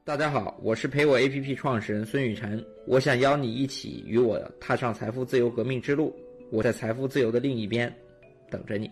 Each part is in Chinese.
大家好，我是陪我 APP 创始人孙雨晨，我想邀你一起与我踏上财富自由革命之路，我在财富自由的另一边等着你。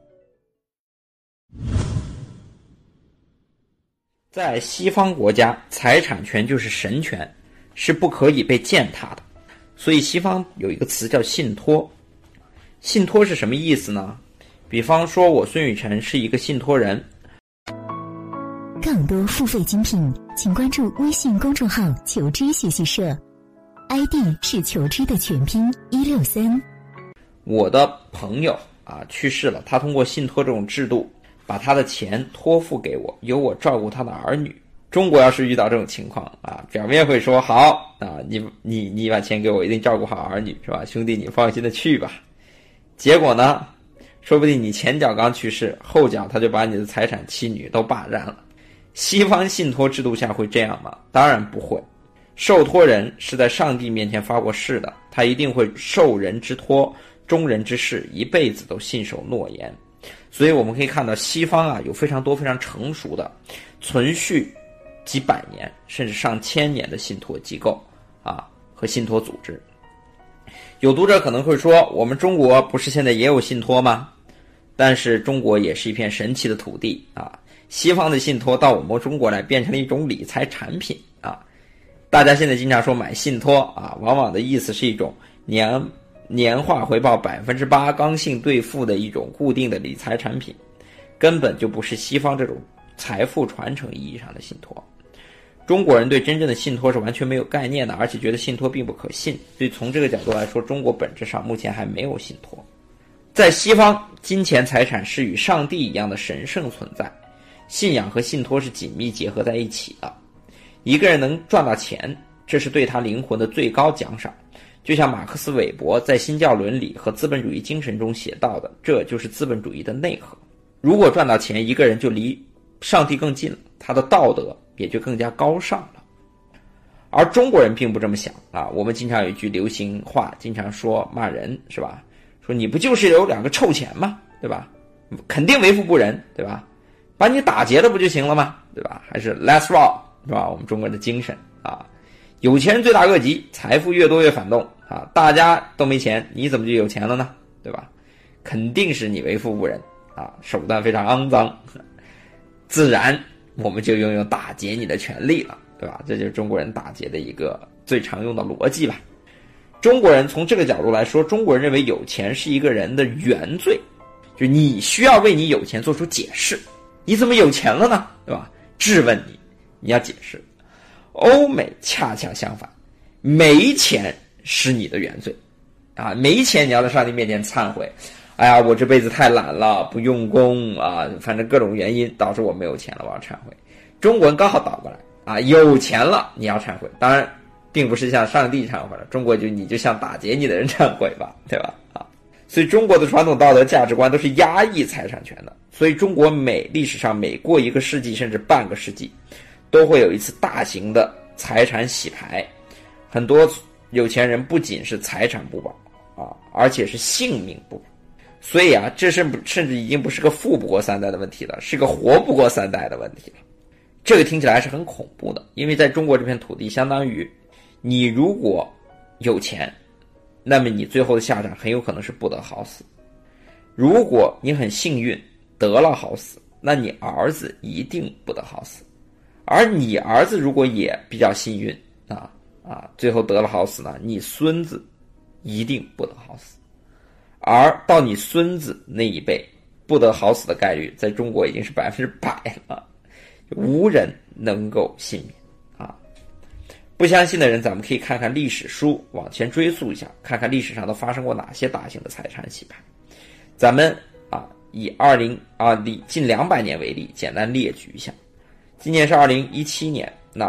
在西方国家，财产权就是神权，是不可以被践踏的，所以西方有一个词叫信托。信托是什么意思呢？比方说我孙雨晨是一个信托人。 更多付费精品，请关注微信公众号求知学习社 ，ID 是求知的全拼163。 我的朋友去世了，他通过信托这种制度，把他的钱托付给我，由我照顾他的儿女。中国要是遇到这种情况表面会说好你把钱给我，一定照顾好儿女，是吧？兄弟，你放心的去吧。结果呢，说不定你前脚刚去世，后脚他就把你的财产妻女都霸占了。西方信托制度下会这样吗？当然不会。受托人是在上帝面前发过誓的，他一定会受人之托，忠人之事，一辈子都信守诺言。所以我们可以看到西方有非常多非常成熟的存续几百年甚至上千年的信托机构和信托组织。有读者可能会说，我们中国不是现在也有信托吗？但是中国也是一片神奇的土地西方的信托到我们中国来变成了一种理财产品大家现在经常说买信托往往的意思是一种年化回报 8% 刚性兑付的一种固定的理财产品，根本就不是西方这种财富传承意义上的信托。中国人对真正的信托是完全没有概念的，而且觉得信托并不可信，所以从这个角度来说，中国本质上目前还没有信托。在西方，金钱财产是与上帝一样的神圣存在，信仰和信托是紧密结合在一起的。一个人能赚到钱，这是对他灵魂的最高奖赏。就像马克思韦伯在《新教伦理和资本主义精神》中写到的，这就是资本主义的内核。如果赚到钱，一个人就离上帝更近了，他的道德也就更加高尚了。而中国人并不这么想我们经常有一句流行话，经常说骂人，是吧？说你不就是有2个臭钱吗？对吧？肯定为富不仁，对吧？把你打劫了不就行了吗？对吧？还是 less rob， 是吧？我们中国人的精神有钱人罪大恶极，财富越多越反动大家都没钱，你怎么就有钱了呢？对吧？肯定是你为富不仁手段非常肮脏，自然我们就拥有打劫你的权利了，对吧？这就是中国人打劫的一个最常用的逻辑吧。中国人从这个角度来说，中国人认为有钱是一个人的原罪，就你需要为你有钱做出解释，你怎么有钱了呢？对吧？质问你要解释。欧美恰恰相反，没钱是你的原罪没钱你要在上帝面前忏悔，哎呀，我这辈子太懒了，不用功反正各种原因导致我没有钱了，我要忏悔。中国人刚好倒过来有钱了你要忏悔，当然并不是向上帝忏悔了，中国你就向打劫你的人忏悔吧，对吧所以中国的传统道德价值观都是压抑财产权的，所以中国历史上每过1个世纪甚至半个世纪都会有一次大型的财产洗牌，很多有钱人不仅是财产不保而且是性命不保。所以这甚至已经不是个富不过3代的问题了，是个活不过3代的问题了。这个听起来是很恐怖的，因为在中国这片土地，相当于你如果有钱，那么你最后的下场很有可能是不得好死。如果你很幸运得了好死，那你儿子一定不得好死。而你儿子如果也比较幸运最后得了好死呢，你孙子一定不得好死。而到你孙子那一辈不得好死的概率在中国已经是100%了，无人能够幸免不相信的人，咱们可以看看历史书，往前追溯一下，看看历史上都发生过哪些大型的财产洗牌。咱们以近200年为例，简单列举一下。今年是2017年，那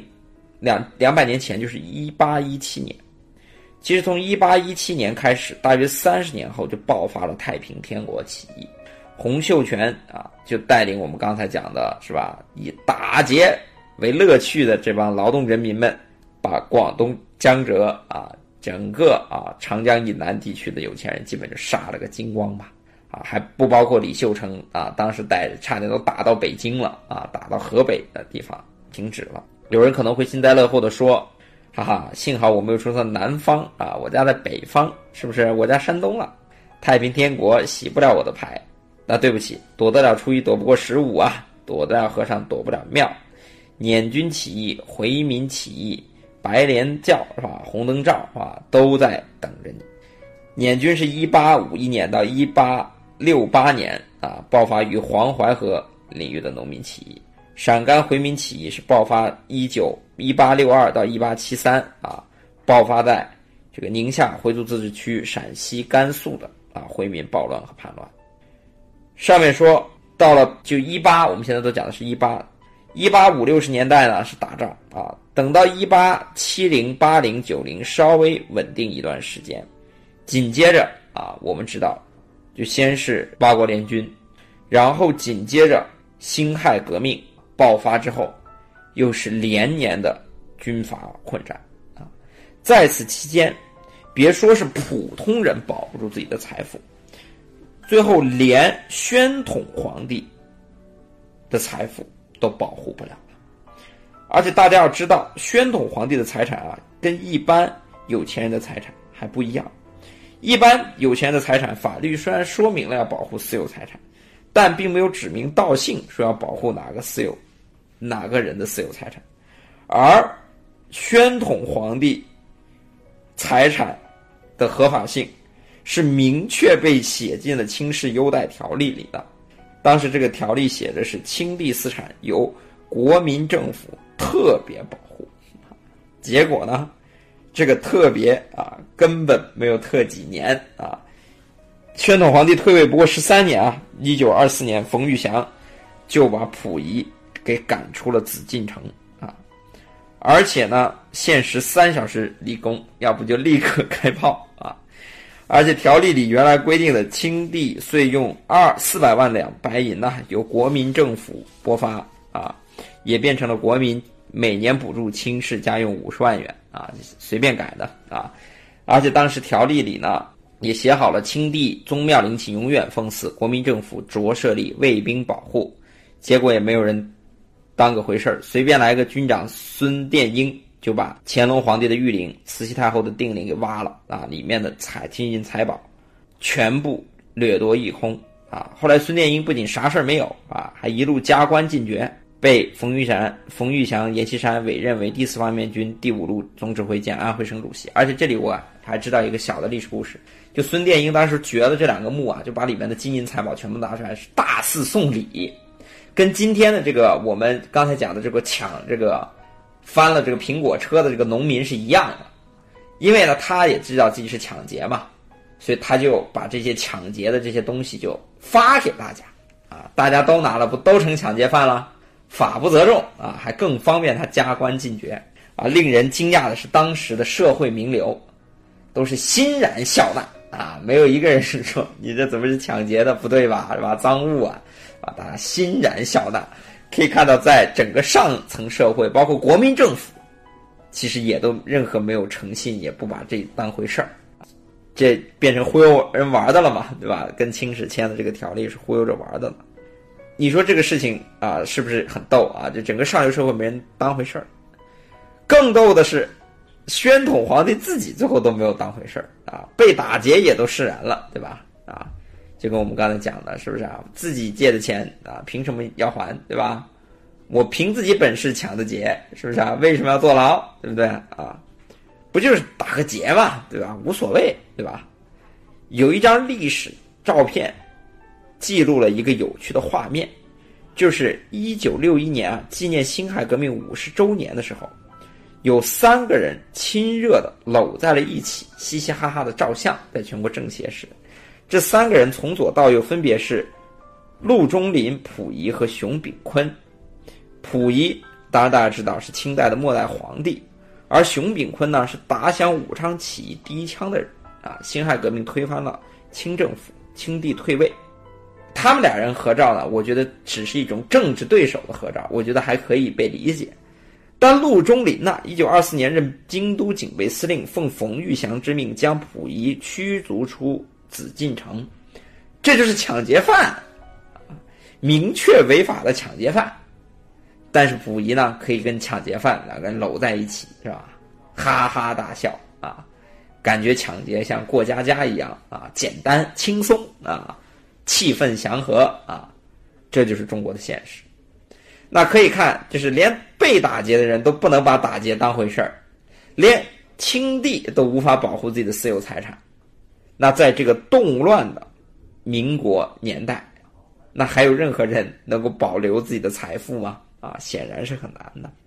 200年前就是1817年。其实从1817年开始，大约30年后就爆发了太平天国起义。洪秀全就带领我们刚才讲的是吧，以打劫为乐趣的这帮劳动人民们，把广东江浙整个长江以南地区的有钱人基本就杀了个精光吧还不包括李秀成当时差点都打到北京了打到河北的地方停止了。 有人可能会幸灾乐祸地说，哈哈，幸好我没有出生在南方啊，我家在北方，是不是？我家山东了，太平天国洗不了我的牌。那对不起，躲得了初一躲不过15啊，躲得了和尚躲不了庙。捻军起义、回民起义、白莲教是吧？红灯照啊，都在等着你。捻军是1851年到1868年啊，爆发于黄淮河领域的农民起义。陕甘回民起义是爆发1862到1873啊，爆发在这个宁夏回族自治区、陕西、甘肃的回民暴乱和叛乱。上面说到了就18，我们现在都讲的是1850、60年代呢是打仗啊，等到1870、80、90稍微稳定一段时间，紧接着我们知道就先是八国联军，然后紧接着辛亥革命爆发之后，又是连年的军阀混战啊。在此期间，别说是普通人保不住自己的财富，最后连宣统皇帝的财富都保护不了了。而且大家要知道，宣统皇帝的财产跟一般有钱人的财产还不一样。一般有钱人的财产，法律虽然说明了要保护私有财产，但并没有指名道姓说要保护哪个人的私有财产。而宣统皇帝财产的合法性是明确被写进了清室优待条例里的。当时这个条例写的是清帝私产由国民政府特别保护，结果呢，这个特别根本没有特几年啊。宣统皇帝退位不过13年1924年冯玉祥就把溥仪给赶出了紫禁城啊，而且呢限时3小时立功，要不就立刻开炮啊。而且条例里原来规定的清帝岁用400万两白银由国民政府拨发啊，也变成了国民每年补助清室家用50万元啊，随便改的啊。而且当时条例里呢也写好了清帝宗庙陵寝永远封祀，国民政府着设立卫兵保护，结果也没有人当个回事儿，随便来个军长孙殿英就把乾隆皇帝的御陵、慈禧太后的定陵给挖了啊，里面的金银财宝全部掠夺一空啊。后来孙殿英不仅啥事儿没有啊，还一路加官进爵，被冯玉祥、阎锡山委任为第4方面军第5路总指挥兼安徽省主席。而且这里我还知道一个小的历史故事，就孙殿英当时掘了这2个墓就把里面的金银财宝全部拿出来，是大肆送礼，跟今天的这个我们刚才讲的这个翻了这个苹果车的这个农民是一样的。因为呢他也知道自己是抢劫嘛，所以他就把这些抢劫的这些东西就发给大家啊，大家都拿了，不都成抢劫犯了？法不责众啊，还更方便他加官进爵啊。令人惊讶的是，当时的社会名流都是欣然笑纳啊，没有一个人是说你这怎么是抢劫的，不对吧，是吧？赃物啊，大家欣然笑纳。可以看到，在整个上层社会，包括国民政府，其实也都任何没有诚信，也不把这当回事儿，这变成忽悠人玩的了嘛，对吧？跟清室签的这个条例是忽悠着玩的了。你说这个事情是不是很逗啊？就整个上流社会没人当回事儿。更逗的是，宣统皇帝自己最后都没有当回事儿啊，被打劫也都释然了，对吧？啊，就跟我们刚才讲的，是不是啊？自己借的钱凭什么要还，对吧？我凭自己本事抢的劫，是不是啊？为什么要坐牢，对不对啊？不就是打个劫嘛，对吧？无所谓，对吧？有一张历史照片记录了一个有趣的画面，就是1961年纪念辛亥革命50周年的时候，有3个人亲热的搂在了一起，嘻嘻哈哈的照相，在全国政协市。这3个人从左到右分别是陆中麟、溥仪和熊秉坤。溥仪当然大家知道是清代的末代皇帝，而熊秉坤呢是打响武昌起义第1枪的人啊。辛亥革命推翻了清政府，清帝退位，他们2人合照呢，我觉得只是一种政治对手的合照，我觉得还可以被理解。但陆中麟1924年任京都警备司令，奉冯玉祥之命将溥仪驱逐出紫禁城，这就是抢劫犯，明确违法的抢劫犯。 但是溥仪呢可以跟抢劫犯两个人搂在一起，是吧？哈哈大笑啊，感觉抢劫像过家家一样啊，简单轻松啊，气氛祥和啊，这就是中国的现实。那可以看，就是连被打劫的人都不能把打劫当回事儿，连清帝都无法保护自己的私有财产。那在这个动乱的民国年代，那还有任何人能够保留自己的财富吗？啊，显然是很难的。